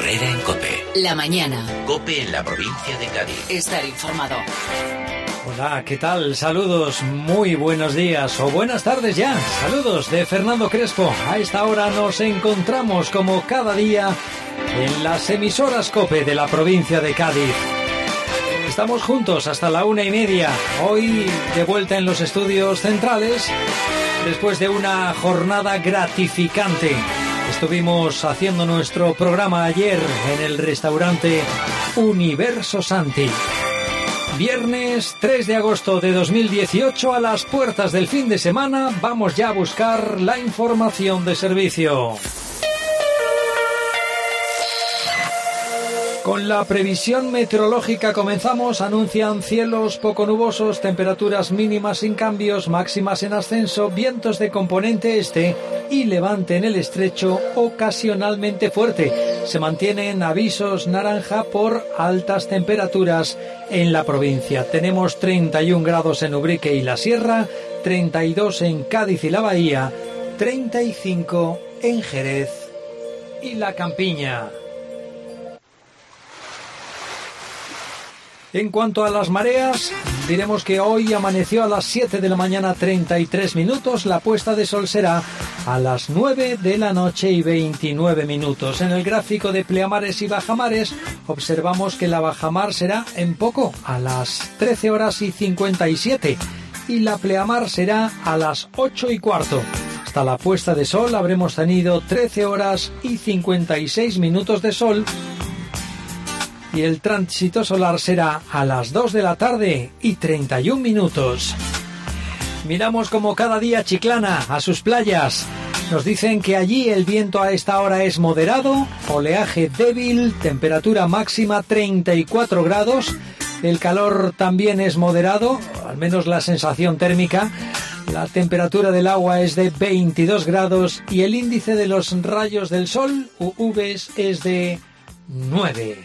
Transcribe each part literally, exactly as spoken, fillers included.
Herrera en COPE. La mañana. COPE en la provincia de Cádiz. Estar informado. Hola, ¿qué tal? Saludos, muy buenos días o buenas tardes ya. Saludos de Fernando Crespo. A esta hora nos encontramos como cada día en las emisoras COPE de la provincia de Cádiz. Estamos juntos hasta la una y media. Hoy de vuelta en los estudios centrales después de una jornada gratificante. Estuvimos haciendo nuestro programa ayer en el restaurante Universo Santi. Viernes tres de agosto de dos mil dieciocho, a las puertas del fin de semana, vamos ya a buscar la información de servicio. Con la previsión meteorológica comenzamos. Anuncian cielos poco nubosos, temperaturas mínimas sin cambios, máximas en ascenso, vientos de componente este y levante en el estrecho ocasionalmente fuerte. Se mantienen avisos naranja por altas temperaturas en la provincia. Tenemos treinta y un grados en Ubrique y la Sierra, treinta y dos en Cádiz y la Bahía, treinta y cinco en Jerez y la Campiña. En cuanto a las mareas, diremos que hoy amaneció a las siete de la mañana treinta y tres minutos, la puesta de sol será a las nueve de la noche y veintinueve minutos. En el gráfico de pleamares y bajamares observamos que la bajamar será en poco, a las trece horas y cincuenta y siete, y la pleamar será a las ocho y cuarto. Hasta la puesta de sol habremos tenido trece horas y cincuenta y seis minutos de sol, y el tránsito solar será a las dos de la tarde y treinta y un minutos. Miramos como cada día Chiclana, a sus playas. Nos dicen que allí el viento a esta hora es moderado, oleaje débil, temperatura máxima treinta y cuatro grados, el calor también es moderado, al menos la sensación térmica, la temperatura del agua es de veintidós grados y el índice de los rayos del sol, U Vs, es de nueve.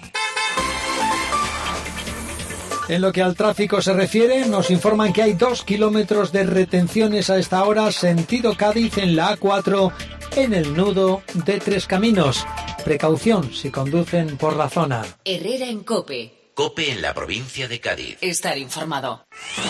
En lo que al tráfico se refiere, nos informan que hay dos kilómetros de retenciones a esta hora, sentido Cádiz en la A cuatro, en el nudo de Tres Caminos. Precaución si conducen por la zona. Herrera en COPE. COPE en la provincia de Cádiz. Estar informado.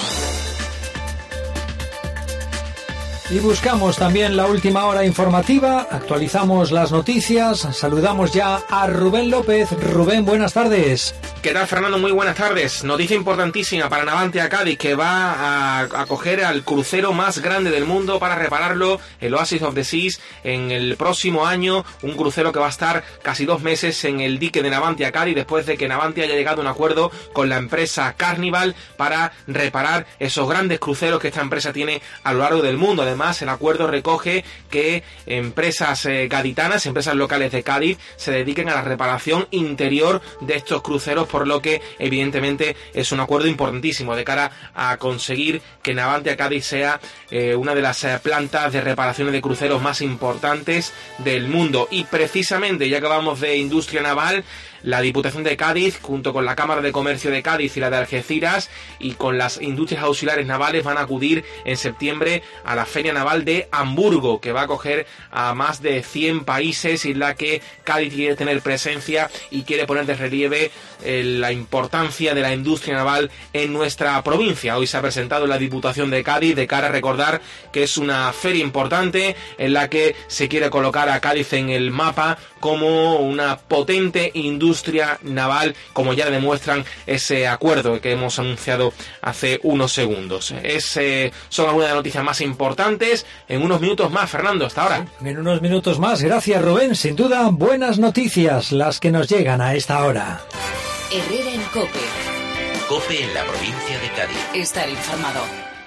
Y buscamos también la última hora informativa, actualizamos las noticias, saludamos ya a Rubén López. Rubén, buenas tardes. ¿Qué tal, Fernando? Muy buenas tardes. Noticia importantísima para Navantia Cádiz, que va a acoger al crucero más grande del mundo para repararlo, el Oasis of the Seas, en el próximo año. Un crucero que va a estar casi dos meses en el dique de Navantia Cádiz, después de que Navantia haya llegado a un acuerdo con la empresa Carnival para reparar esos grandes cruceros que esta empresa tiene a lo largo del mundo. Además, el acuerdo recoge que empresas eh, gaditanas, empresas locales de Cádiz, se dediquen a la reparación interior de estos cruceros, por lo que evidentemente es un acuerdo importantísimo de cara a conseguir que Navantia Cádiz sea eh, una de las eh, plantas de reparaciones de cruceros más importantes del mundo. Y precisamente, ya que hablamos de industria naval, la Diputación de Cádiz, junto con la Cámara de Comercio de Cádiz y la de Algeciras, y con las industrias auxiliares navales, van a acudir en septiembre a la Feria Naval de Hamburgo, que va a acoger a más de cien países, y en la que Cádiz quiere tener presencia y quiere poner de relieve eh, la importancia de la industria naval en nuestra provincia. Hoy se ha presentado en la Diputación de Cádiz, de cara a recordar que es una feria importante en la que se quiere colocar a Cádiz en el mapa como una potente industria naval, como ya demuestran ese acuerdo que hemos anunciado hace unos segundos. Es, eh, son algunas de las noticias más importantes. En unos minutos más, Fernando, hasta ahora. En unos minutos más, gracias Rubén. Sin duda, buenas noticias las que nos llegan a esta hora. Herrera en COPE. COPE en la provincia de Cádiz. Estar informado.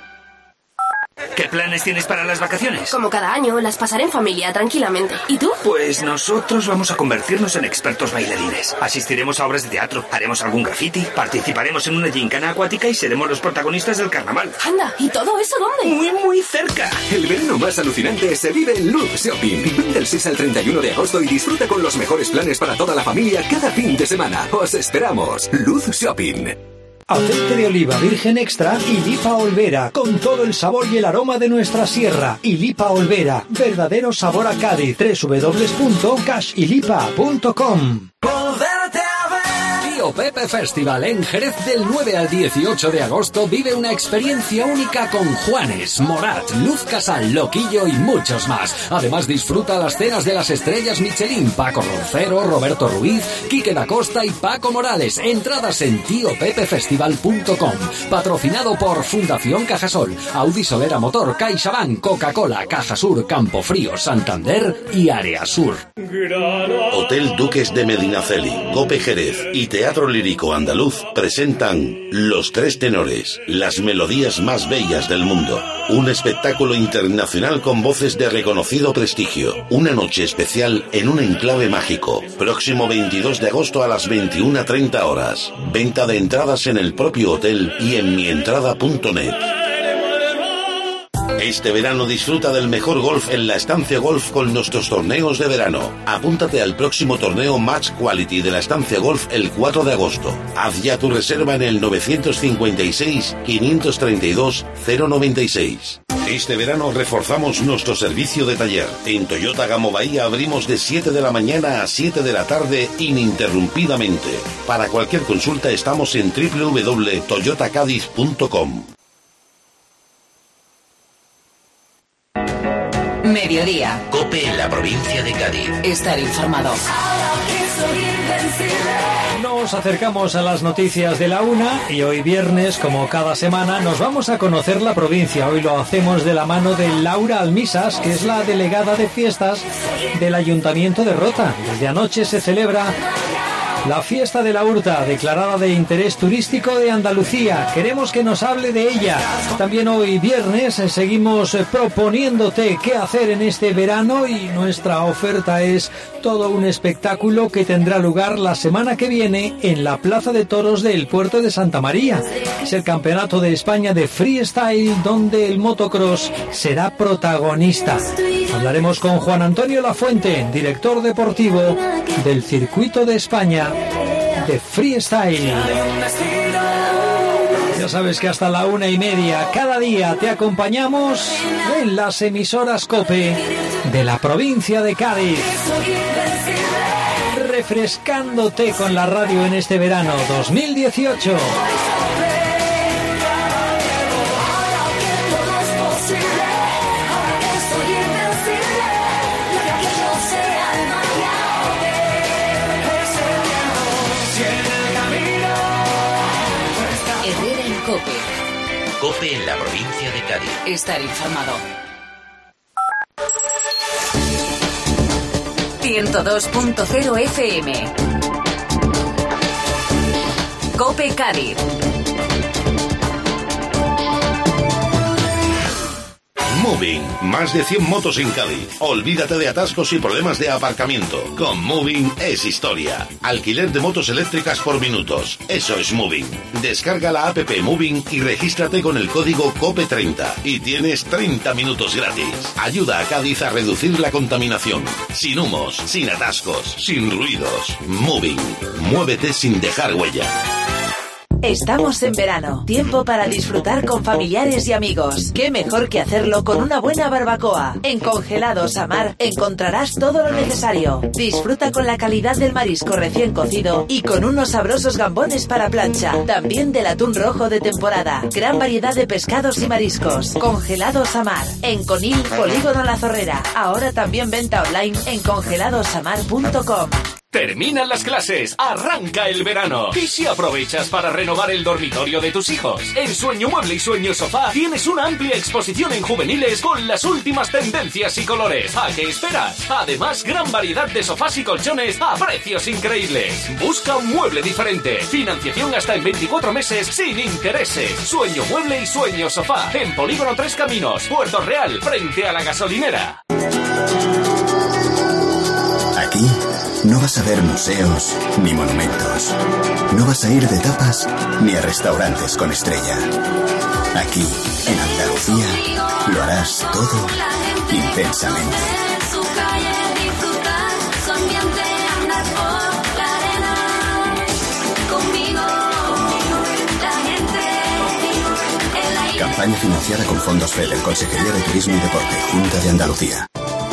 ¿Qué planes tienes para las vacaciones? Como cada año, las pasaré en familia, tranquilamente. ¿Y tú? Pues nosotros vamos a convertirnos en expertos bailarines. Asistiremos a obras de teatro, haremos algún graffiti, participaremos en una gincana acuática y seremos los protagonistas del carnaval. Anda, ¿y todo eso dónde? Muy, muy cerca. El verano más alucinante se vive en Luz Shopping. Ven del seis al treinta y uno de agosto y disfruta con los mejores planes para toda la familia cada fin de semana. ¡Os esperamos! Luz Shopping. Aceite de oliva virgen extra y Lipa Olvera, con todo el sabor y el aroma de nuestra sierra. Y Lipa Olvera, verdadero sabor a Cádiz. doble u doble u doble u punto cash y lipa punto com. Tío Pepe Festival en Jerez del nueve al dieciocho de agosto vive una experiencia única con Juanes, Morat, Luz Casal, Loquillo y muchos más. Además disfruta las cenas de las estrellas Michelin, Paco Roncero, Roberto Ruiz, Quique da Costa y Paco Morales. Entradas en tío pepe festival punto com. Patrocinado por Fundación Cajasol, Audi Solera Motor, CaixaBank, Coca-Cola, Cajasur, Campofrío, Santander y Área Sur. Hotel Duques de Medinaceli, Cope Jerez y Teatro Lírico Andaluz presentan Los Tres Tenores, las melodías más bellas del mundo. Un espectáculo internacional con voces de reconocido prestigio. Una noche especial en un enclave mágico. Próximo veintidós de agosto a las veintiuna treinta horas. Venta de entradas en el propio hotel y en mientrada punto net. Este verano disfruta del mejor golf en la Estancia Golf con nuestros torneos de verano. Apúntate al próximo torneo Match Quality de la Estancia Golf el cuatro de agosto. Haz ya tu reserva en el nueve cinco seis, cinco tres dos, cero nueve seis. Este verano reforzamos nuestro servicio de taller. En Toyota Gamo Bahía abrimos de siete de la mañana a siete de la tarde ininterrumpidamente. Para cualquier consulta estamos en doble u doble u doble u punto toyota cádiz punto com. Mediodía. COPE en la provincia de Cádiz. Estar informado. Nos acercamos a las noticias de la una y hoy viernes, como cada semana, nos vamos a conocer la provincia. Hoy lo hacemos de la mano de Laura Almisas, que es la delegada de fiestas del Ayuntamiento de Rota. Desde anoche se celebra la fiesta de la Hurta, declarada de interés turístico de Andalucía. Queremos que nos hable de ella. También hoy viernes seguimos proponiéndote qué hacer en este verano y nuestra oferta es todo un espectáculo que tendrá lugar la semana que viene en la Plaza de Toros del Puerto de Santa María. Es el Campeonato de España de Freestyle donde el motocross será protagonista. Hablaremos con Juan Antonio Lafuente, director deportivo del Circuito de España de Freestyle. Ya sabes que hasta la una y media cada día te acompañamos en las emisoras COPE de la provincia de Cádiz, refrescándote con la radio en este verano dos mil dieciocho. COPE. COPE en la provincia de Cádiz. Estar informado. ciento dos punto cero F M. COPE Cádiz. Moving, más de cien motos en Cádiz. Olvídate de atascos y problemas de aparcamiento. Con Moving es historia. Alquiler de motos eléctricas por minutos. Eso es Moving. Descarga la app Moving y regístrate con el código COPE treinta y tienes treinta minutos gratis. Ayuda a Cádiz a reducir la contaminación. Sin humos, sin atascos, sin ruidos. Moving. Muévete sin dejar huella. Estamos en verano, tiempo para disfrutar con familiares y amigos. Qué mejor que hacerlo con una buena barbacoa. En Congelados Amar encontrarás todo lo necesario. Disfruta con la calidad del marisco recién cocido y con unos sabrosos gambones para plancha. También del atún rojo de temporada. Gran variedad de pescados y mariscos. Congelados Amar, en Conil, Polígono La Zorrera. Ahora también venta online en congelados amar punto com. Terminan las clases, arranca el verano. ¿Y si aprovechas para renovar el dormitorio de tus hijos? En Sueño Mueble y Sueño Sofá tienes una amplia exposición en juveniles con las últimas tendencias y colores. ¿A qué esperas? Además, gran variedad de sofás y colchones a precios increíbles. Busca un mueble diferente. Financiación hasta en veinticuatro meses sin intereses. Sueño Mueble y Sueño Sofá. En Polígono Tres Caminos, Puerto Real, frente a la gasolinera. Aquí no vas a ver museos ni monumentos. No vas a ir de tapas ni a restaurantes con estrella. Aquí, en Andalucía, lo harás todo intensamente. Campaña financiada con fondos F E D, Consejería de Turismo y Deporte, Junta de Andalucía.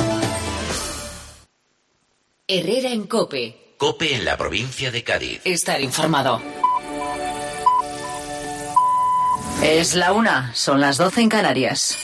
Herrera en COPE. COPE en la provincia de Cádiz. Estar informado. Es la una, son las doce en Canarias.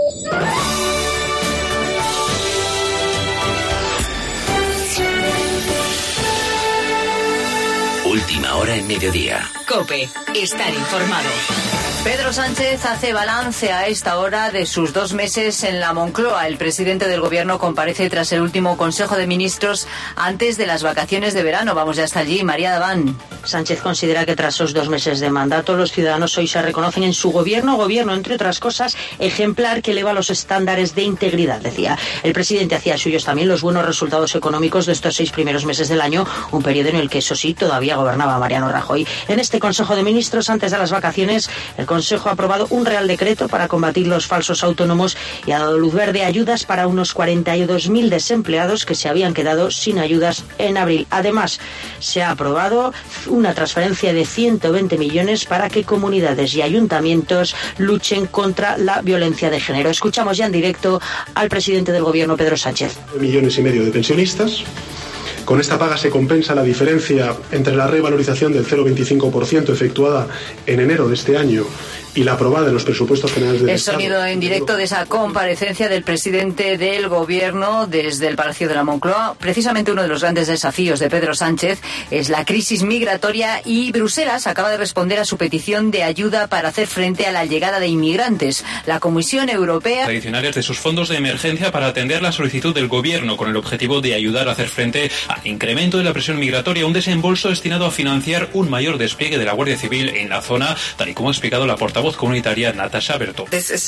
Última hora en mediodía. COPE. Estar informado. Pedro Sánchez hace balance a esta hora de sus dos meses en la Moncloa. El presidente del gobierno comparece tras el último Consejo de Ministros antes de las vacaciones de verano. Vamos ya hasta allí. María Daván. Sánchez considera que tras sus dos meses de mandato los ciudadanos hoy se reconocen en su gobierno, gobierno entre otras cosas ejemplar que eleva los estándares de integridad, decía. El presidente hacía suyos también los buenos resultados económicos de estos seis primeros meses del año, un periodo en el que eso sí todavía gobernaba Mariano Rajoy. En este Consejo de Ministros antes de las vacaciones el Consejo ha aprobado un Real Decreto para combatir los falsos autónomos y ha dado luz verde a ayudas para unos cuarenta y dos mil desempleados que se habían quedado sin ayudas en abril. Además, se ha aprobado una transferencia de ciento veinte millones para que comunidades y ayuntamientos luchen contra la violencia de género. Escuchamos ya en directo al presidente del Gobierno, Pedro Sánchez. Millones y medio de pensionistas. Con esta paga se compensa la diferencia entre la revalorización del cero coma veinticinco por ciento efectuada en enero de este año y la aprobada en los presupuestos generales del El Estado. sonido en directo de esa comparecencia del presidente del Gobierno desde el Palacio de la Moncloa. Precisamente uno de los grandes desafíos de Pedro Sánchez es la crisis migratoria y Bruselas acaba de responder a su petición de ayuda para hacer frente a la llegada de inmigrantes. La Comisión Europea... Tradicionales de sus fondos de emergencia para atender la solicitud del Gobierno con el objetivo de ayudar a hacer frente al incremento de la presión migratoria, un desembolso destinado a financiar un mayor despliegue de la Guardia Civil en la zona, tal y como ha explicado la portavoz comunitaria Natasha Berto.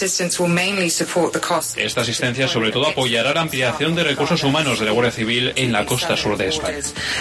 Esta asistencia sobre todo apoyará la ampliación de recursos humanos de la Guardia Civil en la costa sur de España.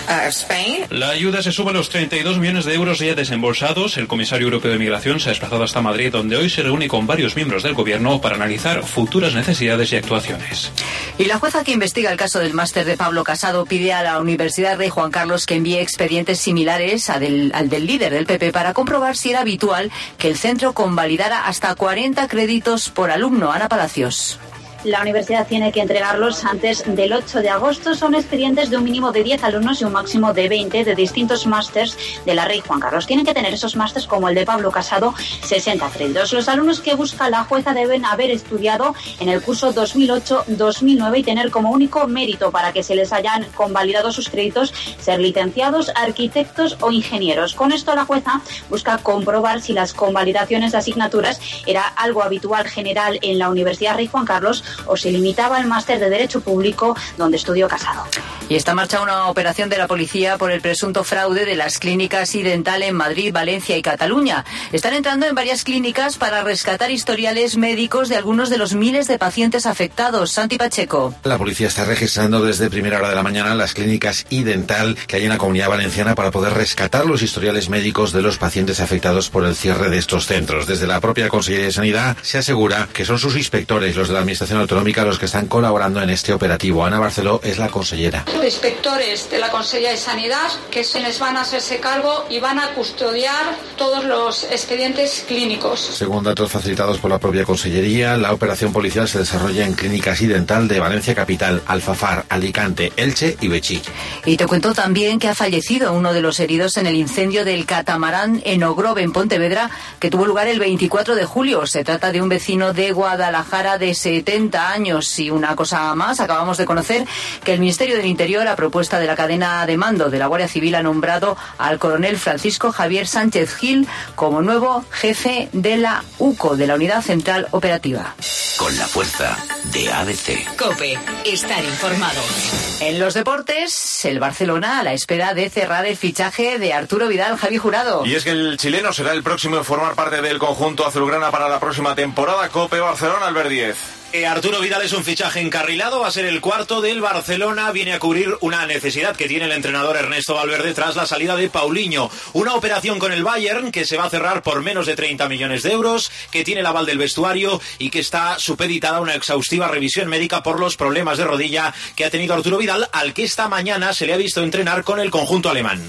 La ayuda se suma a los treinta y dos millones de euros ya desembolsados. El comisario europeo de Migración se ha desplazado hasta Madrid, donde hoy se reúne con varios miembros del Gobierno para analizar futuras necesidades y actuaciones. Y la jueza que investiga el caso del máster de Pablo Casado pide a la Universidad Rey Juan Carlos que envíe expedientes similares al del, al del líder del P P para comprobar si era habitual que el centro convalidara hasta cuarenta créditos por alumno. Ana Palacios. La universidad tiene que entregarlos antes del ocho de agosto. Son expedientes de un mínimo de diez alumnos y un máximo de veinte de distintos másters de la Rey Juan Carlos. Tienen que tener esos másters como el de Pablo Casado, sesenta créditos. Los alumnos que busca la jueza deben haber estudiado en el curso dos mil ocho dos mil nueve y tener como único mérito para que se les hayan convalidado sus créditos ser licenciados, arquitectos o ingenieros. Con esto la jueza busca comprobar si las convalidaciones de asignaturas era algo habitual general en la Universidad Rey Juan Carlos o se limitaba al máster de Derecho Público donde estudió Casado. Y está en marcha una operación de la policía por el presunto fraude de las clínicas iDental en Madrid, Valencia y Cataluña. Están entrando en varias clínicas para rescatar historiales médicos de algunos de los miles de pacientes afectados. Santi Pacheco. La policía está registrando desde primera hora de la mañana las clínicas iDental que hay en la Comunidad Valenciana para poder rescatar los historiales médicos de los pacientes afectados por el cierre de estos centros. Desde la propia Consejería de Sanidad se asegura que son sus inspectores, los de la Administración Autonómica, los que están colaborando en este operativo. Ana Barceló es la consellera. Inspectores de la Consejería de Sanidad que se les van a hacerse cargo y van a custodiar todos los expedientes clínicos. Según datos facilitados por la propia Consellería, la operación policial se desarrolla en clínicas iDental de Valencia Capital, Alfafar, Alicante, Elche y Betxí. Y te cuento también que ha fallecido uno de los heridos en el incendio del catamarán en Ogrove, en Pontevedra, que tuvo lugar el veinticuatro de julio. Se trata de un vecino de Guadalajara de setenta años. Y una cosa más, acabamos de conocer que el Ministerio del Interior, a propuesta de la cadena de mando de la Guardia Civil, ha nombrado al coronel Francisco Javier Sánchez Gil como nuevo jefe de la U C O, de la Unidad Central Operativa. Con la fuerza de A B C. COPE. Estar informado. En los deportes, el Barcelona a la espera de cerrar el fichaje de Arturo Vidal. Javi Jurado. Y es que el chileno será el próximo en formar parte del conjunto azulgrana para la próxima temporada. COPE Barcelona, Albert Díez. Eh, Arturo Vidal es un fichaje encarrilado, va a ser el cuarto del Barcelona, viene a cubrir una necesidad que tiene el entrenador Ernesto Valverde tras la salida de Paulinho. Una operación con el Bayern que se va a cerrar por menos de treinta millones de euros, que tiene el aval del vestuario y que está supeditada a una exhaustiva revisión médica por los problemas de rodilla que ha tenido Arturo Vidal, al que esta mañana se le ha visto entrenar con el conjunto alemán.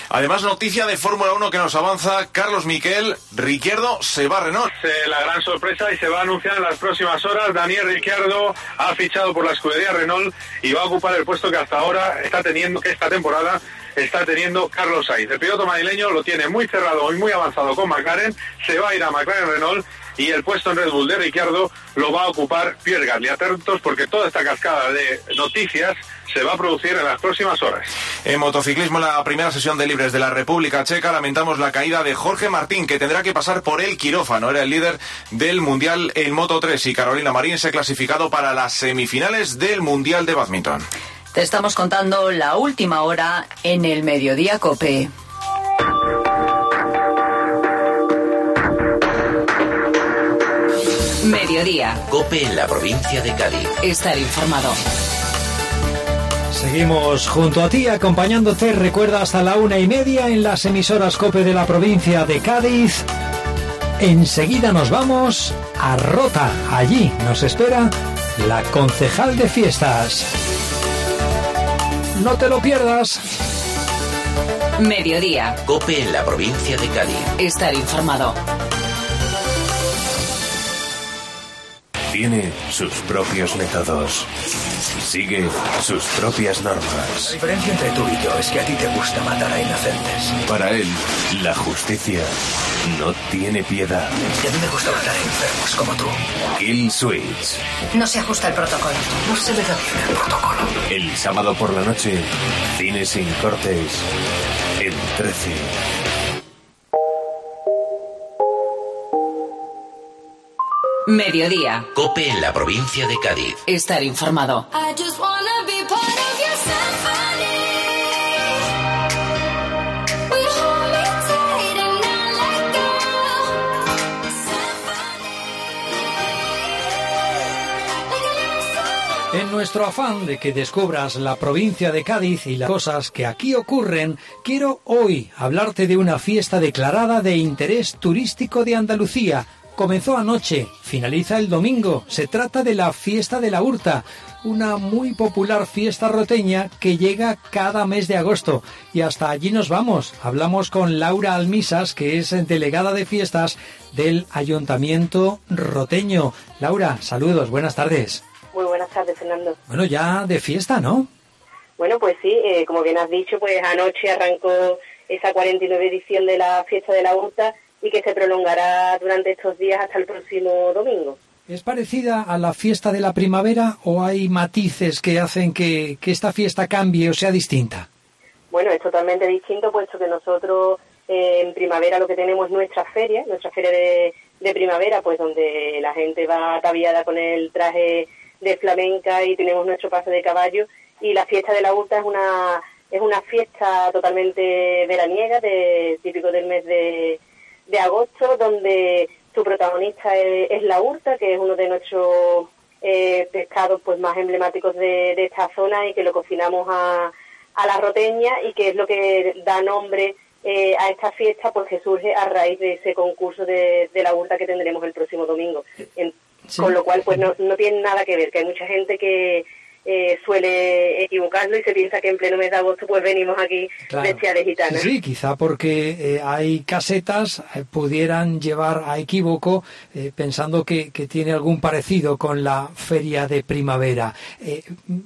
Además, noticia de Fórmula uno que nos avanza Carlos Miquel. Ricciardo se va a Renault. Eh, la gran sorpresa, y se va a anunciar en las próximas horas. Daniel Ricciardo ha fichado por la escudería Renault y va a ocupar el puesto que hasta ahora está teniendo, que esta temporada está teniendo Carlos Sainz. El piloto madrileño lo tiene muy cerrado y muy avanzado con McLaren. Se va a ir a McLaren Renault y el puesto en Red Bull de Ricciardo lo va a ocupar Pierre Gasly. Atentos, porque toda esta cascada de noticias se va a producir en las próximas horas. En motociclismo, en la primera sesión de libres de la República Checa, lamentamos la caída de Jorge Martín, que tendrá que pasar por el quirófano. Era el líder del Mundial en Moto tres y Carolina Marín se ha clasificado para las semifinales del Mundial de Bádminton. Te estamos contando la última hora en el Mediodía COPE. Mediodía. COPE en la provincia de Cádiz. Estar informado. Seguimos junto a ti, acompañándote, recuerda, hasta la una y media en las emisoras COPE de la provincia de Cádiz. Enseguida nos vamos a Rota. Allí nos espera la concejal de fiestas. No te lo pierdas. Mediodía. COPE en la provincia de Cádiz. Estar informado. Tiene sus propios métodos. Sigue sus propias normas. La diferencia entre tú y yo es que a ti te gusta matar a inocentes. Para él, la justicia no tiene piedad. Y a mí me gusta matar a enfermos como tú. Kill Switch. No se ajusta el protocolo. No se me da bien el protocolo. El sábado por la noche, cine sin cortes, en trece. Mediodía. COPE en la provincia de Cádiz. Estar informado. En nuestro afán de que descubras la provincia de Cádiz y las cosas que aquí ocurren, quiero hoy hablarte de una fiesta declarada de interés turístico de Andalucía. Comenzó anoche, finaliza el domingo. Se trata de la Fiesta de la Hurta, una muy popular fiesta roteña que llega cada mes de agosto. Y hasta allí nos vamos. Hablamos con Laura Almisas, que es delegada de fiestas del Ayuntamiento roteño. Laura, saludos, buenas tardes. Muy buenas tardes, Fernando. Bueno, ya de fiesta, ¿no? Bueno, pues sí, eh, como bien has dicho, pues anoche arrancó esa cuarenta y nueve edición de la Fiesta de la Hurta, y que se prolongará durante estos días hasta el próximo domingo. ¿Es parecida a la fiesta de la primavera o hay matices que hacen que, que esta fiesta cambie o sea distinta? Bueno, es totalmente distinto, puesto que nosotros eh, en primavera lo que tenemos es nuestra feria, nuestra feria de, de primavera, pues donde la gente va ataviada con el traje de flamenca y tenemos nuestro paso de caballo, y la Fiesta de la Hurta es una, es una fiesta totalmente veraniega, de, típico del mes de... de agosto, donde su protagonista es, es la hurta, que es uno de nuestros eh, pescados pues más emblemáticos de, de esta zona, y que lo cocinamos a, a la roteña, y que es lo que da nombre eh, a esta fiesta, pues que surge a raíz de ese concurso de, de la hurta que tendremos el próximo domingo. En, sí. Con lo cual pues no, no tiene nada que ver, que hay mucha gente que Eh, suele equivocarlo y se piensa que en pleno mes de agosto pues venimos aquí claro. vestidas de gitanas. Sí, sí, quizá porque eh, hay casetas eh, pudieran llevar a equívoco eh, pensando que, que tiene algún parecido con la feria de primavera. Eh,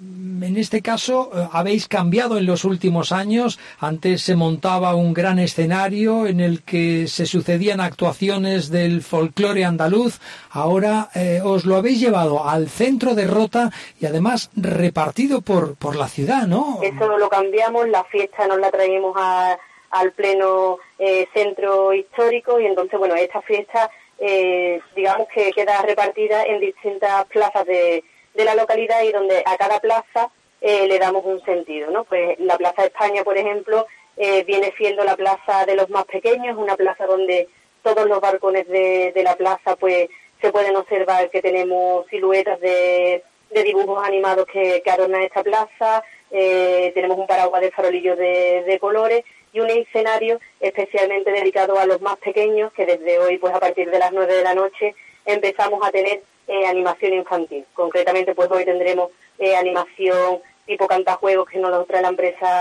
en este caso eh, habéis cambiado en los últimos años. Antes se montaba un gran escenario en el que se sucedían actuaciones del folclore andaluz. Ahora eh, os lo habéis llevado al centro de Rota y además repartido por por la ciudad, ¿no? Eso lo cambiamos, la fiesta nos la traemos a, al pleno eh, centro histórico, y entonces, bueno, esta fiesta, eh, digamos que queda repartida en distintas plazas de, de la localidad, y donde a cada plaza eh, le damos un sentido, ¿no? Pues la Plaza de España, por ejemplo, eh, viene siendo la plaza de los más pequeños, una plaza donde todos los balcones de, de la plaza, pues, se pueden observar que tenemos siluetas de de dibujos animados que, que adornan esta plaza, eh, tenemos un paraguas de farolillos de, de colores y un escenario especialmente dedicado a los más pequeños, que desde hoy, pues a partir de las nueve de la noche, empezamos a tener eh, animación infantil. Concretamente, pues hoy tendremos eh, animación tipo cantajuegos que nos lo trae la empresa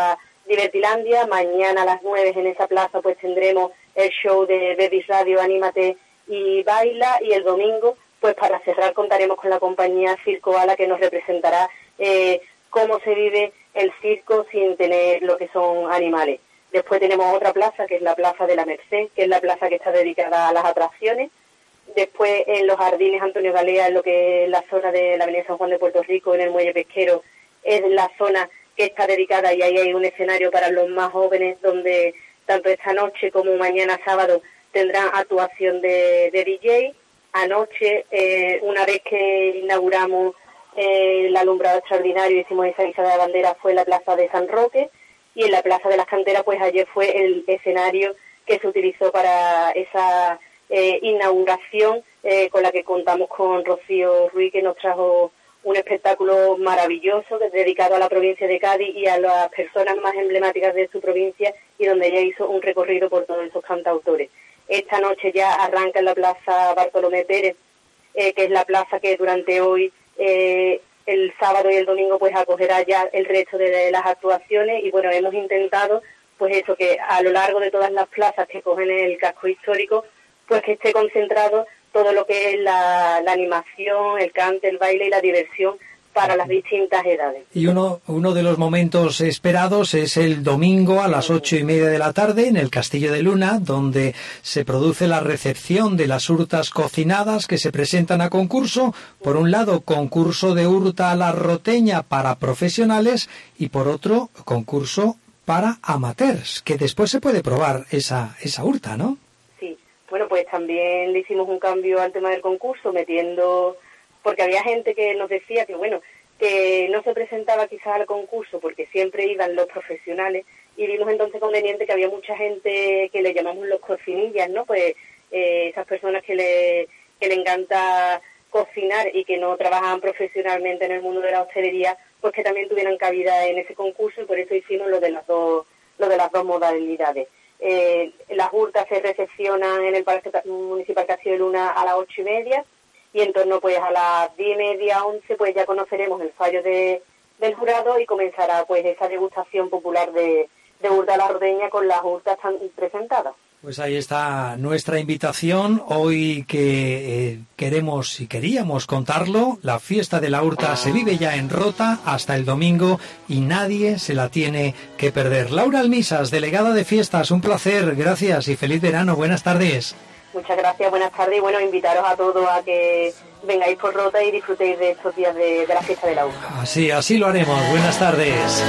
Divertilandia. Mañana a las nueve en esa plaza pues tendremos el show de Bebis Radio, Anímate y Baila, y el domingo pues para cerrar contaremos con la compañía Circo Ala, que nos representará eh, cómo se vive el circo sin tener lo que son animales. Después tenemos otra plaza, que es la Plaza de la Merced, que es la plaza que está dedicada a las atracciones. Después en los jardines Antonio Galea, en lo que es la zona de la Avenida San Juan de Puerto Rico, en el Muelle Pesquero, es la zona que está dedicada, y ahí hay un escenario para los más jóvenes, donde tanto esta noche como mañana sábado tendrán actuación de, de D J. Anoche, eh, una vez que inauguramos eh, el alumbrado extraordinario, hicimos esa izada de bandera, fue en la Plaza de San Roque, y en la Plaza de las Canteras, pues ayer fue el escenario que se utilizó para esa eh, inauguración, eh, con la que contamos con Rocío Ruiz, que nos trajo un espectáculo maravilloso dedicado a la provincia de Cádiz y a las personas más emblemáticas de su provincia, y donde ella hizo un recorrido por todos esos cantautores. Esta noche ya arranca en la Plaza Bartolomé Pérez, eh, que es la plaza que durante hoy, eh, el sábado y el domingo, pues acogerá ya el resto de, de las actuaciones. Y bueno, hemos intentado, pues eso, que a lo largo de todas las plazas que cogen el casco histórico, pues que esté concentrado todo lo que es la, la animación, el cante, el baile y la diversión para las distintas edades. Y uno, uno de los momentos esperados es el domingo a las ocho y media de la tarde en el Castillo de Luna, donde se produce la recepción de las hurtas cocinadas que se presentan a concurso. Por un lado, concurso de hurta a la roteña para profesionales, y por otro, concurso para amateurs, que después se puede probar esa, esa hurta, ¿no? Sí, bueno, pues también le hicimos un cambio al tema del concurso, metiendo... porque había gente que nos decía que, bueno, que no se presentaba quizás al concurso porque siempre iban los profesionales, y vimos entonces conveniente que había mucha gente que le llamamos los cocinillas, ¿no? Pues eh, esas personas que le, que le encanta cocinar y que no trabajaban profesionalmente en el mundo de la hostelería, pues que también tuvieran cabida en ese concurso, y por eso hicimos lo de las dos, lo de las dos modalidades. Eh, las hurtas se recepcionan en el Palacio Municipal Castillo de Luna a las ocho y media, y en torno pues a las diez y media, once, pues ya conoceremos el fallo de, del jurado, y comenzará pues esa degustación popular de, de hurta a la rodeña con las hurtas presentadas. Pues ahí está nuestra invitación hoy, que eh, queremos y queríamos contarlo. La fiesta de la hurta se vive ya en Rota hasta el domingo y nadie se la tiene que perder. Laura Almisas, delegada de fiestas, un placer, gracias y feliz verano, buenas tardes. Muchas gracias, buenas tardes, y bueno, invitaros a todos a que vengáis por Rota y disfrutéis de estos días de, de la fiesta de la hurta. Así, así lo haremos, buenas tardes.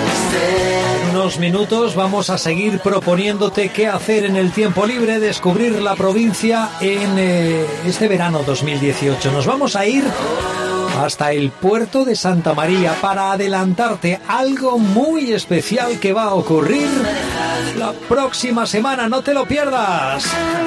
En unos minutos vamos a seguir proponiéndote qué hacer en el tiempo libre, descubrir la provincia en eh, este verano dos mil dieciocho. Nos vamos a ir hasta el puerto de Santa María para adelantarte algo muy especial que va a ocurrir la próxima semana, no te lo pierdas.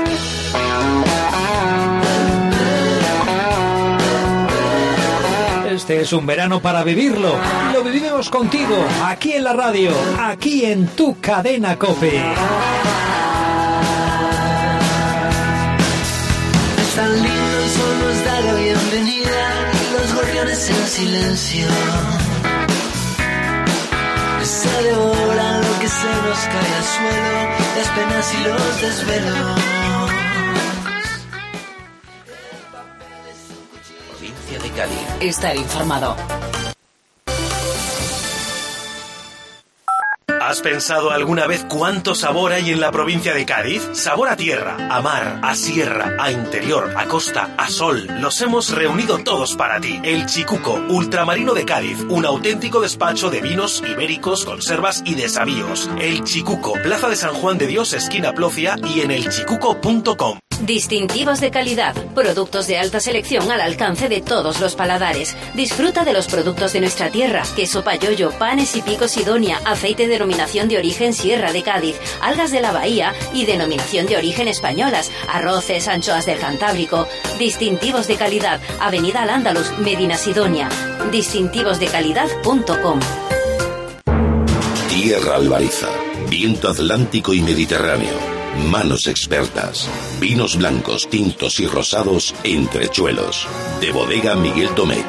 Este es un verano para vivirlo. Lo vivimos contigo, aquí en la radio, aquí en tu cadena COPE. Es tan lindo, el sol nos da la bienvenida, los gorriones en silencio se devoran lo que se nos cae al suelo, las penas y los desvelos. Provincia de Cádiz. Estar informado. ¿Has pensado alguna vez cuánto sabor hay en la provincia de Cádiz? Sabor a tierra, a mar, a sierra, a interior, a costa, a sol. Los hemos reunido todos para ti. El Chicuco, ultramarino de Cádiz, un auténtico despacho de vinos ibéricos, conservas y desavíos. El Chicuco, Plaza de San Juan de Dios, esquina Plocia, y en el chicuco punto com. Distintivos de calidad, productos de alta selección al alcance de todos los paladares. Disfruta de los productos de nuestra tierra: queso payollo, panes y picos Sidonia, aceite de denominación de origen Sierra de Cádiz, algas de la Bahía y denominación de origen españolas, arroces, anchoas del Cantábrico. Distintivos de calidad, Avenida Al-Ándalus, Medina Sidonia. distintivos de calidad punto com. Tierra Albariza, viento atlántico y mediterráneo. Manos expertas, vinos blancos, tintos y rosados, entrechuelos. De Bodega Miguel Domecq,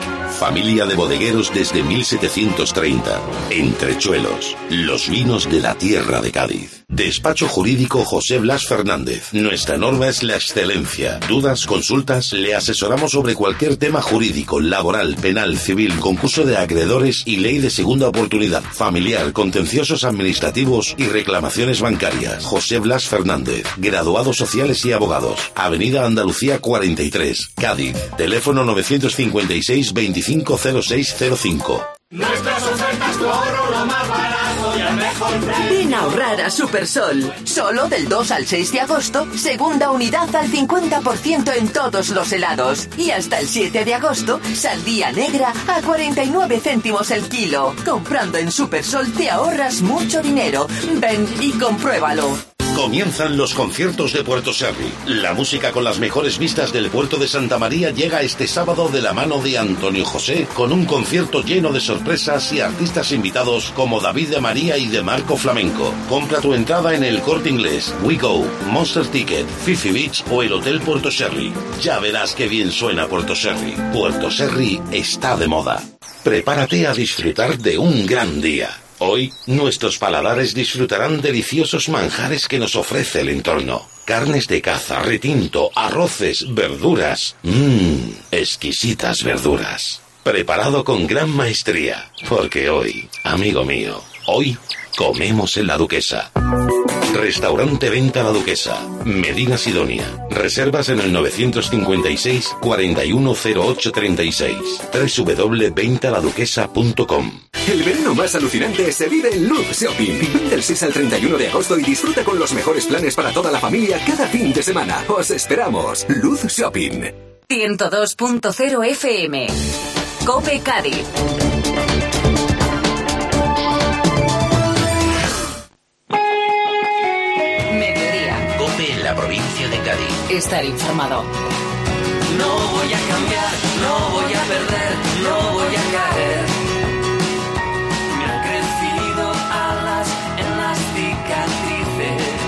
Familia de bodegueros desde mil setecientos treinta. Entrechuelos, los vinos de la tierra de Cádiz. Despacho Jurídico José Blas Fernández. Nuestra norma es la excelencia. Dudas, consultas, le asesoramos sobre cualquier tema jurídico, laboral, penal, civil, concurso de acreedores y ley de segunda oportunidad, familiar, contenciosos administrativos y reclamaciones bancarias. José Blas Fernández, graduados sociales y abogados. Avenida Andalucía cuarenta y tres, Cádiz. Teléfono novecientos cincuenta y seis, veinticinco cero seis cero cinco. Nuestras ofertas, tu ahorro, lo más barato y al mejor precio. Ven a ahorrar a Supersol. Solo del dos al seis de agosto, segunda unidad al cincuenta por ciento en todos los helados. Y hasta el siete de agosto, sandía negra a cuarenta y nueve céntimos el kilo. Comprando en Supersol te ahorras mucho dinero. Ven y compruébalo. Comienzan los conciertos de Puerto Serri. La música con las mejores vistas del puerto de Santa María llega este sábado de la mano de Antonio José, con un concierto lleno de sorpresas y artistas invitados como David de María y de Marco Flamenco. Compra tu entrada en el Corte Inglés, We Go, Monster Ticket, Fifi Beach o el Hotel Puerto Serri. Ya verás qué bien suena Puerto Serri. Puerto Serri está de moda. Prepárate a disfrutar de un gran día. Hoy, nuestros paladares disfrutarán deliciosos manjares que nos ofrece el entorno. Carnes de caza, retinto, arroces, verduras. Mmm, exquisitas verduras. Preparado con gran maestría. Porque hoy, amigo mío, hoy comemos en La Duquesa. Restaurante Venta La Duquesa, Medina Sidonia. Reservas en el novecientos cincuenta y seis, cuarenta y uno cero ocho treinta y seis. doble u doble u doble u punto venta la duquesa punto com. El verano más alucinante se vive en Luz Shopping. Del seis al treinta y uno de agosto y disfruta con los mejores planes para toda la familia cada fin de semana. ¡Os esperamos! Luz Shopping. ciento dos punto cero F M. COPE Cádiz. La provincia de Cádiz. Estar informado. No voy a cambiar, no voy a perder, no voy a caer. Me han crecido alas en las cicatrices.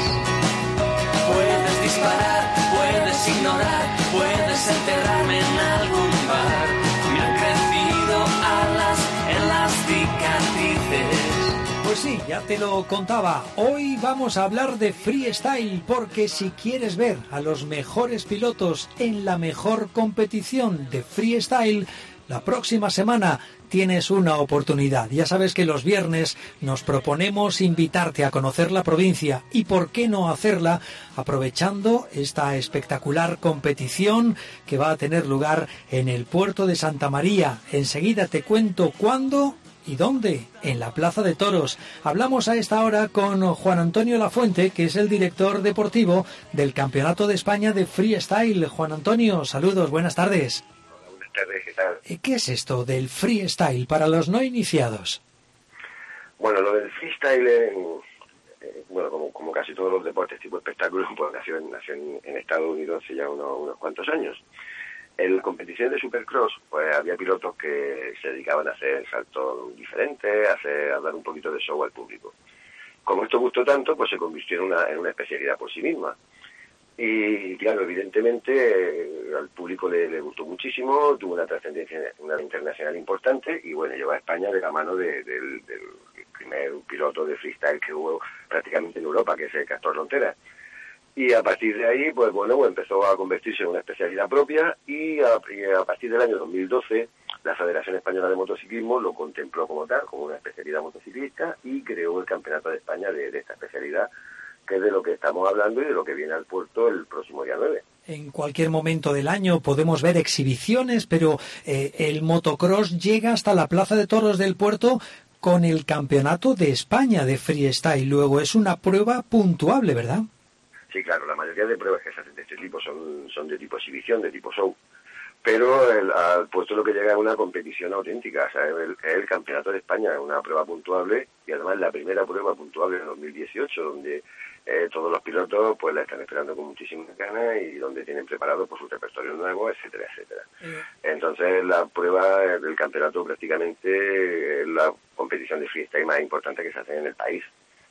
Puedes disparar, puedes ignorar, puedes enterrarme en algún bar. Me han crecido alas en las cicatrices. Pues sí, ya te lo contaba. Hoy vamos a hablar de freestyle porque si quieres ver a los mejores pilotos en la mejor competición de freestyle, la próxima semana tienes una oportunidad. Ya sabes que los viernes nos proponemos invitarte a conocer la provincia y por qué no hacerla aprovechando esta espectacular competición que va a tener lugar en el puerto de Santa María. Enseguida te cuento cuándo ¿y dónde? En la Plaza de Toros. Hablamos a esta hora con Juan Antonio Lafuente, que es el director deportivo del Campeonato de España de Freestyle. Juan Antonio, saludos, buenas tardes. Hola, buenas tardes, ¿qué tal? ¿Qué es esto del freestyle para los no iniciados? Bueno, lo del freestyle, en, eh, bueno, como, como casi todos los deportes tipo espectáculos, pues nació, en, nació en, en Estados Unidos hace ya unos, unos cuantos años. En la competición de Supercross, pues había pilotos que se dedicaban a hacer saltos diferentes, a, hacer, a dar un poquito de show al público. Como esto gustó tanto, pues se convirtió en una, en una especialidad por sí misma. Y claro, evidentemente eh, al público le, le gustó muchísimo, tuvo una trascendencia una internacional importante y bueno, llegó a España de la mano de, de, del, del primer piloto de freestyle que hubo prácticamente en Europa, que es el Castor Rontera. Y a partir de ahí, pues bueno, pues empezó a convertirse en una especialidad propia y a, y a partir del año dos mil doce la Federación Española de Motociclismo lo contempló como tal, como una especialidad motociclista y creó el Campeonato de España de, de esta especialidad, que es de lo que estamos hablando y de lo que viene al puerto el próximo día nueve. En cualquier momento del año podemos ver exhibiciones, pero eh, el motocross llega hasta la Plaza de Toros del puerto con el Campeonato de España de Freestyle. Luego es una prueba puntuable, ¿verdad? Sí, claro, la mayoría de pruebas que se hacen de este tipo son, son de tipo exhibición, de tipo show. Pero el, al puesto lo que llega es una competición auténtica, o sea, el, el Campeonato de España es una prueba puntuable y además la primera prueba puntuable en dos mil dieciocho, donde eh, todos los pilotos pues la están esperando con muchísimas ganas y donde tienen preparado pues, su repertorio nuevo, etcétera, etcétera. Eh. Entonces la prueba del campeonato prácticamente es la competición de freestyle más importante que se hace en el país.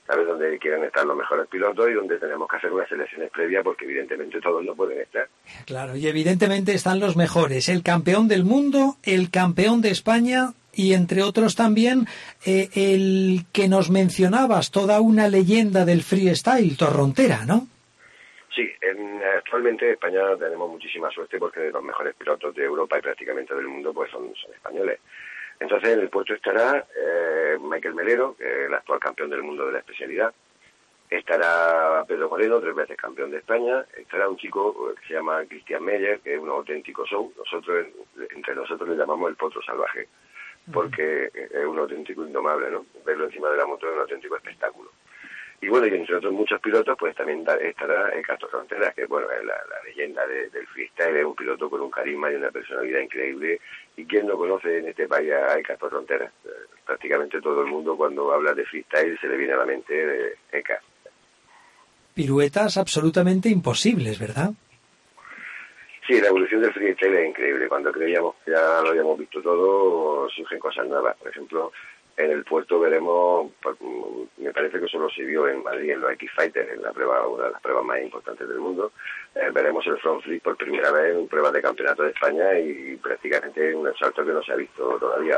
¿sabes? Donde quieren estar los mejores pilotos y donde tenemos que hacer unas selecciones previas porque evidentemente todos no pueden estar. Claro, y evidentemente están los mejores, el campeón del mundo, el campeón de España y entre otros también eh, el que nos mencionabas, toda una leyenda del freestyle, Torrontera, ¿no? Sí, en, actualmente en España tenemos muchísima suerte porque los mejores pilotos de Europa y prácticamente del mundo pues son, son españoles. Entonces en el puesto estará eh, Michael Melero, que es el actual campeón del mundo de la especialidad. Estará Pedro Moreno, tres veces campeón de España. Estará un chico que se llama Christian Meyer, que es un auténtico show. Nosotros, entre nosotros le llamamos el potro salvaje, porque es un auténtico indomable, ¿no? Verlo encima de la moto es un auténtico espectáculo. Y bueno, y entre otros muchos pilotos, pues también estará el Castro Fronteras, que bueno, es la, la leyenda de, del freestyle, es un piloto con un carisma y una personalidad increíble. ¿Y quién no conoce en este país a Castro Fronteras? Eh, prácticamente todo el mundo cuando habla de freestyle se le viene a la mente de Eka. Piruetas absolutamente imposibles, ¿verdad? Sí, la evolución del freestyle es increíble. Cuando creíamos que ya lo habíamos visto todo, surgen cosas nuevas. Por ejemplo, en el puerto veremos, me parece que solo se vio en Madrid, en los X-Fighters, en la prueba, una de las pruebas más importantes del mundo, eh, veremos el front flip por primera vez en pruebas de campeonato de España y prácticamente un salto que no se ha visto todavía.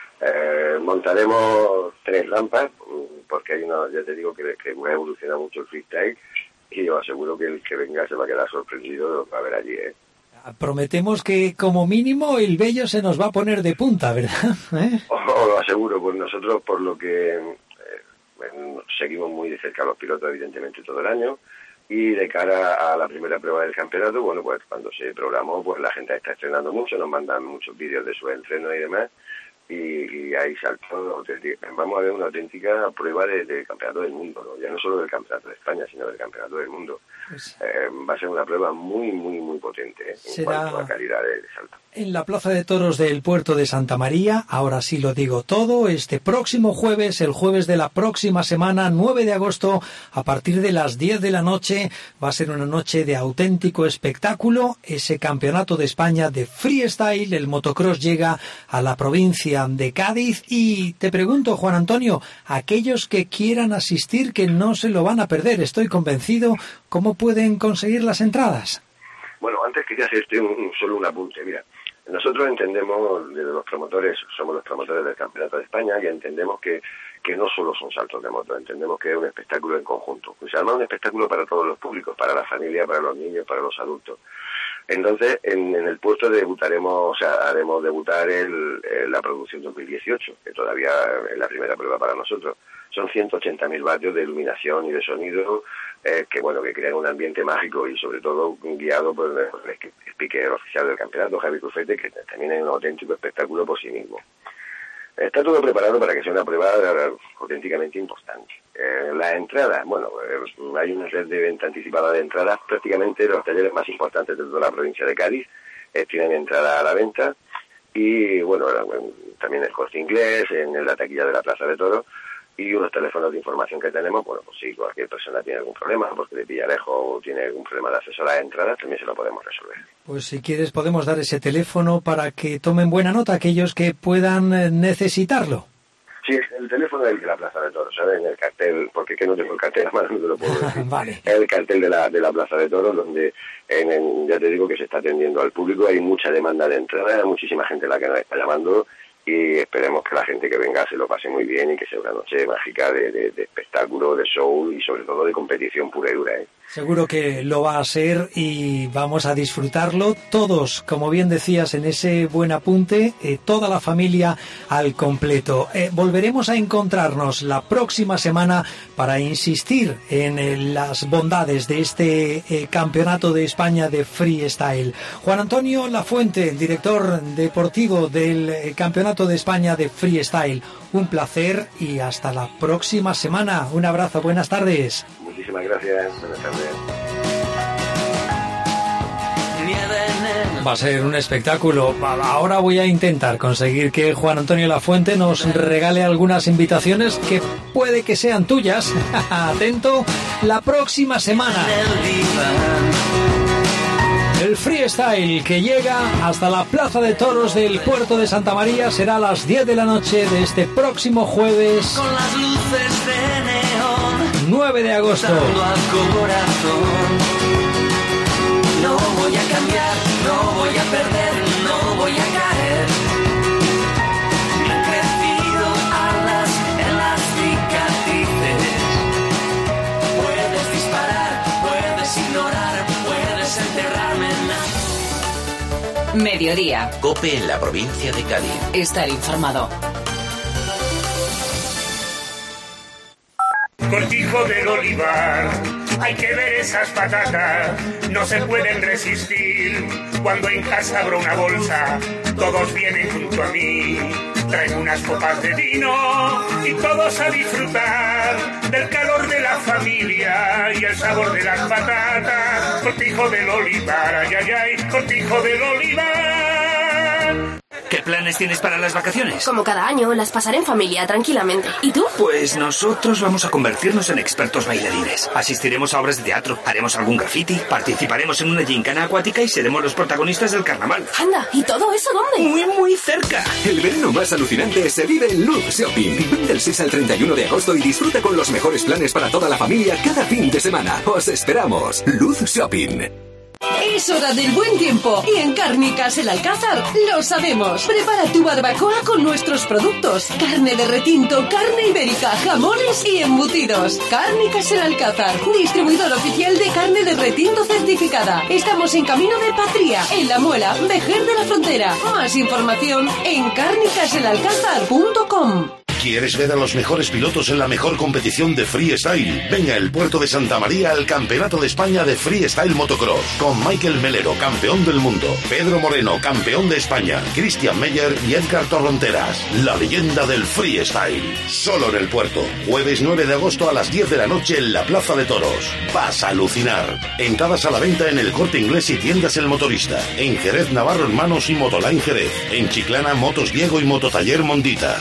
Eh, montaremos tres rampas, porque hay una, ya te digo que, que ha evolucionado mucho el freestyle y yo aseguro que el que venga se va a quedar sorprendido de lo que va a ver allí, ¿eh? Prometemos que como mínimo el vello se nos va a poner de punta, ¿verdad? ¿Eh? Os lo aseguro, pues nosotros por lo que eh, bueno, seguimos muy de cerca a los pilotos evidentemente todo el año y de cara a la primera prueba del campeonato, bueno, pues cuando se programó, pues la gente está estrenando mucho, nos mandan muchos vídeos de su entreno y demás y, y ahí saltó, vamos a ver una auténtica prueba de, de campeonato del mundo, ¿no? Ya no solo del campeonato de España, sino del campeonato del mundo. Pues, eh, va a ser una prueba muy, muy, muy potente, ¿eh? En cuanto a calidad de, de salto. En la Plaza de Toros del Puerto de Santa María, ahora sí lo digo todo, este próximo jueves, el jueves de la próxima semana, nueve de agosto, a partir de las diez de la noche, va a ser una noche de auténtico espectáculo, ese campeonato de España de freestyle, el motocross llega a la provincia de Cádiz y te pregunto, Juan Antonio, aquellos que quieran asistir, que no se lo van a perder, estoy convencido, ¿cómo pueden conseguir las entradas? Bueno, antes quería hacerte un, solo un apunte, mira. Nosotros entendemos, desde los promotores, somos los promotores del Campeonato de España y entendemos que, que no solo son saltos de moto, entendemos que es un espectáculo en conjunto. Pues además un espectáculo para todos los públicos, para la familia, para los niños, para los adultos. Entonces, en, en el puerto debutaremos, o sea, haremos debutar el, el, la producción dos mil dieciocho, que todavía es la primera prueba para nosotros. Son ciento ochenta mil vatios de iluminación y de sonido, eh, que bueno, que crean un ambiente mágico y sobre todo guiado por el, por el speaker oficial del campeonato, Javi Crufete, que también es un auténtico espectáculo por sí mismo. Está todo preparado para que sea una prueba auténticamente importante. Eh, las entradas, bueno, eh, hay una red de venta anticipada de entradas, prácticamente los talleres más importantes de toda la provincia de Cádiz eh, tienen entrada a la venta y bueno, también el Corte Inglés, en la taquilla de la Plaza de Toros y unos teléfonos de información que tenemos, bueno, pues si cualquier persona tiene algún problema, porque le pilla lejos o tiene algún problema de acceso a las entradas, también se lo podemos resolver. Pues si quieres podemos dar ese teléfono para que tomen buena nota aquellos que puedan necesitarlo. Sí, el teléfono es el de la Plaza de Toros, ¿sabes? En el cartel, porque es que no tengo el cartel, además no te lo puedo decir. Vale. Es el cartel de la, de la Plaza de Toros, donde en, en, ya te digo que se está atendiendo al público, hay mucha demanda de entrada, hay muchísima gente la que nos está llamando y esperemos que la gente que venga se lo pase muy bien y que sea una noche mágica de, de, de espectáculo, de show y sobre todo de competición pura y dura, ¿eh? Seguro que lo va a ser y vamos a disfrutarlo todos, como bien decías en ese buen apunte, eh, toda la familia al completo. Eh, volveremos a encontrarnos la próxima semana para insistir en eh, las bondades de este eh, Campeonato de España de Freestyle. Juan Antonio Lafuente, director deportivo del eh, Campeonato de España de Freestyle. Un placer y hasta la próxima semana. Un abrazo, buenas tardes. Muchísimas gracias, buenas tardes. Va a ser un espectáculo. Ahora voy a intentar conseguir que Juan Antonio Lafuente nos regale algunas invitaciones que puede que sean tuyas. Atento, la próxima semana. El freestyle que llega hasta la Plaza de Toros del Puerto de Santa María será a las diez de la noche de este próximo jueves. Con las luces de neón nueve de agosto. Dando al corazón. No voy a cambiar, no voy a perder, no voy a caer. Me han crecido alas en las cicatrices. Puedes disparar, puedes ignorar, puedes enterrarme en la... Mediodía. COPE en la provincia de Cádiz. Estar informado. Cortijo del olivar, hay que ver esas patatas, no se pueden resistir. Cuando en casa abro una bolsa, todos vienen junto a mí. Traigo unas copas de vino y todos a disfrutar del calor de la familia y el sabor de las patatas. Cortijo del olivar, ay, ay, ay, Cortijo del olivar. ¿Qué planes tienes para las vacaciones? Como cada año, las pasaré en familia, tranquilamente. ¿Y tú? Pues nosotros vamos a convertirnos en expertos bailarines. Asistiremos a obras de teatro, haremos algún graffiti, participaremos en una gincana acuática y seremos los protagonistas del carnaval. Anda, ¿y todo eso dónde? Muy, muy cerca. El verano más alucinante se vive en Luz Shopping. Ven del seis al treinta y uno de agosto y disfruta con los mejores planes para toda la familia cada fin de semana. ¡Os esperamos! Luz Shopping. Es hora del buen tiempo y en Cárnicas El Alcázar lo sabemos. Prepara tu barbacoa con nuestros productos: carne de retinto, carne ibérica, jamones y embutidos. Cárnicas El Alcázar, distribuidor oficial de carne de retinto certificada. Estamos en camino de Patria, en La Muela, Vejer de la Frontera. Más información en cárnicas el alcázar punto com. ¿Quieres ver a los mejores pilotos en la mejor competición de freestyle? Venga el Puerto de Santa María al Campeonato de España de Freestyle Motocross, con Michael Melero, campeón del mundo, Pedro Moreno, campeón de España, Christian Meyer y Edgar Torronteras, la leyenda del freestyle. Solo en el Puerto, jueves nueve de agosto a las diez de la noche en la Plaza de Toros. Vas a alucinar. Entradas a la venta en el Corte Inglés y Tiendas El Motorista. En Jerez, Navarro Hermanos y Motoline Jerez. En Chiclana, Motos Diego y Mototaller Mondita.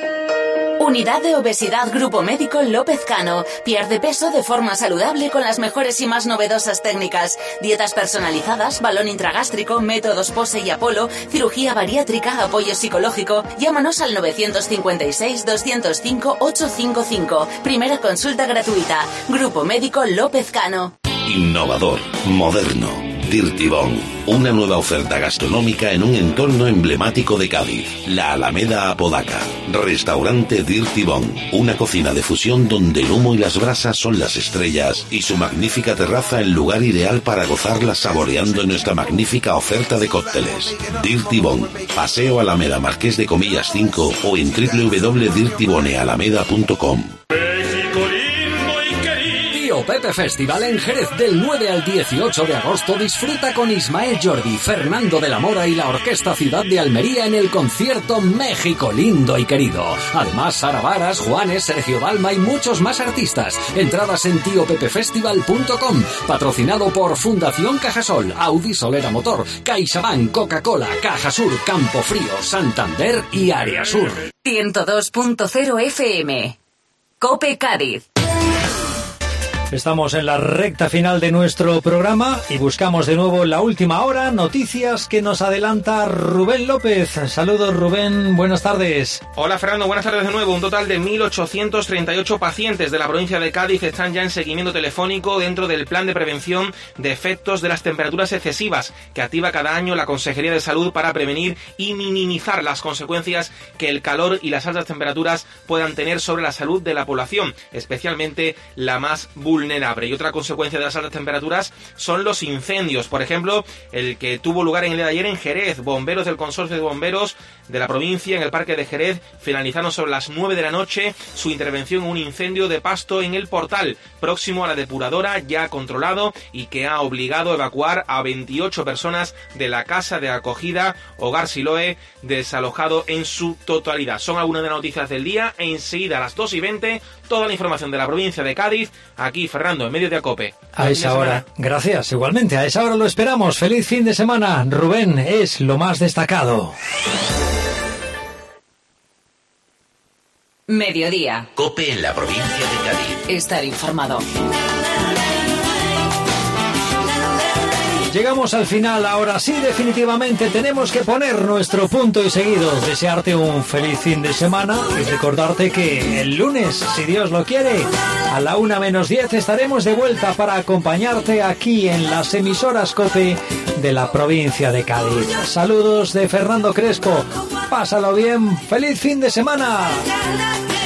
Unidad de Obesidad Grupo Médico López Cano. Pierde peso de forma saludable con las mejores y más novedosas técnicas. Dietas personalizadas, balón intragástrico, métodos Pose y Apolo, cirugía bariátrica, apoyo psicológico. Llámanos al nueve cinco seis, dos cero cinco, ocho cinco cinco. Primera consulta gratuita. Grupo Médico López Cano. Innovador, moderno, Dirty Bong, una nueva oferta gastronómica en un entorno emblemático de Cádiz, la Alameda Apodaca. Restaurante Dirty Bong, una cocina de fusión donde el humo y las brasas son las estrellas y su magnífica terraza el lugar ideal para gozarla saboreando nuestra magnífica oferta de cócteles. Dirty Bong, Paseo Alameda Marqués de Comillas cinco o en doble u doble u doble u punto dirty bone alameda punto com. Pepe Festival en Jerez del nueve al dieciocho de agosto. Disfruta con Ismael Jordi, Fernando de la Mora y la Orquesta Ciudad de Almería en el concierto México Lindo y Querido. Además, Sara Varas, Juanes, Sergio Dalma y muchos más artistas. Entradas en tío pepe festival punto com. Patrocinado por Fundación Cajasol, Audi Solera Motor, CaixaBank, Coca-Cola, Cajasur, Campo Frío, Santander y Área Sur. ciento dos punto cero F M. COPE Cádiz. Estamos en la recta final de nuestro programa y buscamos de nuevo la última hora, noticias que nos adelanta Rubén López. Saludos, Rubén, buenas tardes. Hola, Fernando, buenas tardes de nuevo. Un total de mil ochocientos treinta y ocho pacientes de la provincia de Cádiz están ya en seguimiento telefónico dentro del plan de prevención de efectos de las temperaturas excesivas que activa cada año la Consejería de Salud para prevenir y minimizar las consecuencias que el calor y las altas temperaturas puedan tener sobre la salud de la población, especialmente la más vulnerable. Vulnerable. Y otra consecuencia de las altas temperaturas son los incendios. Por ejemplo, el que tuvo lugar en el día de ayer en Jerez. Bomberos del Consorcio de Bomberos de la provincia en el Parque de Jerez finalizaron sobre las nueve de la noche su intervención en un incendio de pasto en el Portal, próximo a la depuradora, ya controlado y que ha obligado a evacuar a veintiocho personas de la casa de acogida Hogar Siloe, desalojado en su totalidad. Son algunas de las noticias del día. Enseguida a las dos y veinte, toda la información de la provincia de Cádiz, aquí Fernando, en Mediodía COPE. A esa hora, gracias, igualmente, a esa hora lo esperamos. Feliz fin de semana. Rubén es lo más destacado. Mediodía. COPE en la provincia de Cádiz. Estar informado. Llegamos al final, ahora sí, definitivamente tenemos que poner nuestro punto y seguido. Desearte un feliz fin de semana y recordarte que el lunes, si Dios lo quiere, a la una menos diez estaremos de vuelta para acompañarte aquí en las emisoras COPE de la provincia de Cádiz. Saludos de Fernando Crespo, pásalo bien, feliz fin de semana.